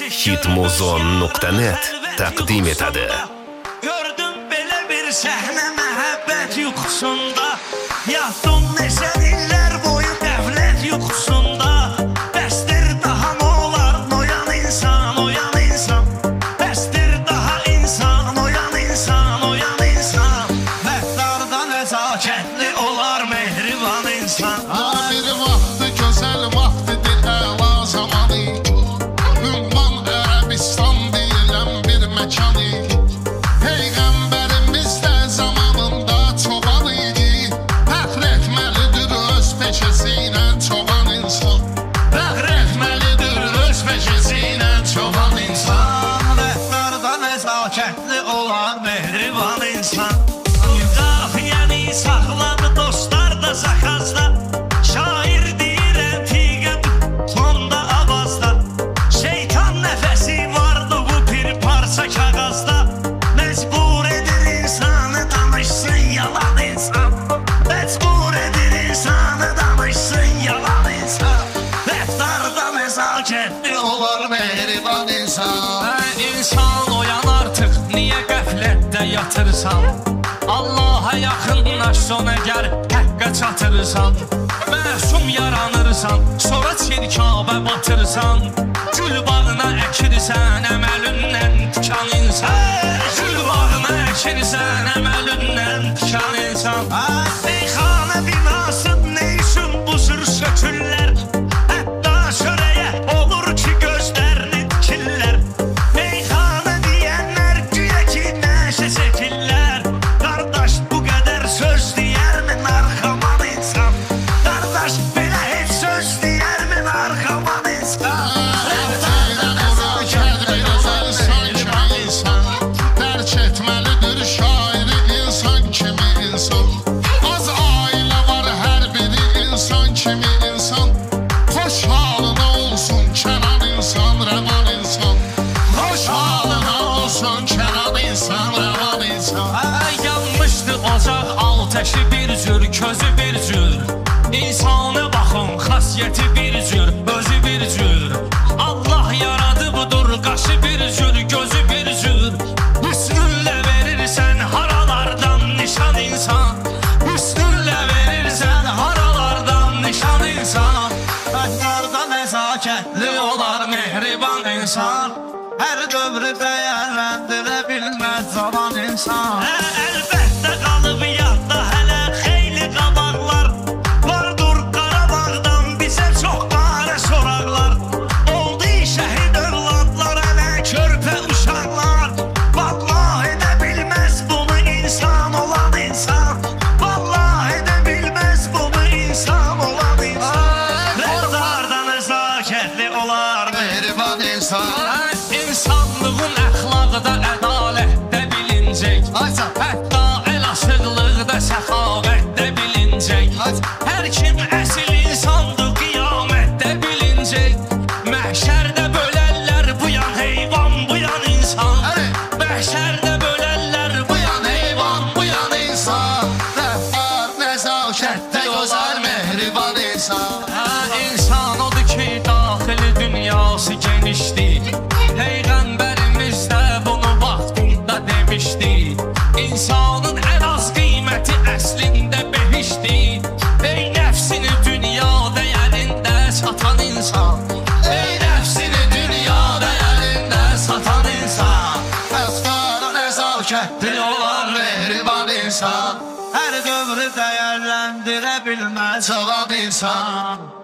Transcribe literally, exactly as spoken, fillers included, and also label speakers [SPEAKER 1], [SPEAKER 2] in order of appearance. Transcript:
[SPEAKER 1] hitmuzon nöqtə net təqdim etədi.
[SPEAKER 2] Gördüm belə bir səhnə məhəbbət yuxusunda, yatdım neçə illər boyu qəflət yuxusunda. Bəsdir daha nə olar noyan insan, oyan insan. Bəsdir daha insan, oyan insan, oyan insan. Rəftarda nəzakətli olar mehriban insan.
[SPEAKER 3] Bir vaxtı gözəl vaxtıdır əla zamanı, Ümman Ərəbistan deyilən bir məkanı. Peyğəmbərimiz də zamanında çoban idi, fəxr etməlidir öz peşəsi ilə çoban insan. Fəxr etməlidir öz peşəsi ilə çoban insan.
[SPEAKER 2] Rəftarda nəzakətli olar mehriban insan. Qafiyəni saxladı dostlar da zakazda, şair deyirəm fiqət sonda avazda. Şeytan nəfəsi vardı bu bir parça kağızda, məcbur edir insanı danışsın yalan insan. Məcbur edir insanı danışsın yalan insan. Rəftarda nəzakətli olar mehriban insan. Hə insan oyan artıq, niyə qəflətdə yatırsan? Allaha yaxınlaşsan əgər həqqə çatırsan, məsum yaranırsan, sonra çirkabə batırsan. Gül bağına əkirsən, əməlindən tikan insan. Gül bağına əkirsən, əməlindən tikan insan. Meyxana binası nə üçün bu cür sökürlər? Hətta şörəyə olur ki gözlərini dikirlər. Meyxana deyənlər güya ki nəşə çəkirlər. Qardaş bu qədər söz deyərmi narkoman insan? Qardaş belə heç söz deyərmi narkoman insan?
[SPEAKER 3] Rəftarda nəzakət bir gözəl insan kimi insan, dərk etməlidir şairi insan kimi insan. Az ailə var hər biri insan kimi insan, xoş halına olsun kənan insan, rəvan insan. Xoş halına olsun kənan insan, rəvan insan.
[SPEAKER 2] Yanmışdı ocaq altəşi bir cür, közü bir cür. İnsanı baxın, xasiyyəti bir cür, özü bir cür. Allah yaradı budur, qaşı bir cür, gözü bir cür. Hüsnünlə verirsən haralardan nişan insan. Hüsnünlə verirsən haralardan nişan insan. Rəftarda nəzakətli olar mehriban insan. Hər dövrü dəyərləndirə bilməz zaman insan. Əlbəttə qalıb yadda hələ xeyli qabaqlar, vardır Qarabağdan bizə çox qarə soraqlar. Oldu şəhid övladlar, hələ körpə uşaqlar. Vallahi edə bilməz bunu insan olan insan. Vallahi edə bilməz bunu insan olan insan. Rəftarda nəzakətli olar
[SPEAKER 3] Mehriban insan.
[SPEAKER 2] İnsanlığın əxlaqda, ədalətdə bilincək. Hətta el aşıqlıqda, səxavətdə bilincək. Hər kim əsil insandır, qiyamətdə bilincək. Məhşərdə bölərlər bu yan heyvan, bu yan insan. Məhşərdə bölərlər bu yan heyvan, bu yan insan.
[SPEAKER 3] Rəftar nəzakətdə gözəl mehriban insan.
[SPEAKER 2] İnsan odur ki, daxili dünyası genişdir. Peyğəmbərimiz də bunu vaxtında demişdi. İnsanın ən az qiyməti əslində behişdir. Ey nəfsini dünya dəyərində satan insan. Ey nəfsini dünya dəyərində satan insan.
[SPEAKER 3] Rəftar nəzakətli olan mehriban insan,
[SPEAKER 2] Hər dövrü dəyərləndirə bilməz
[SPEAKER 3] cavan insan.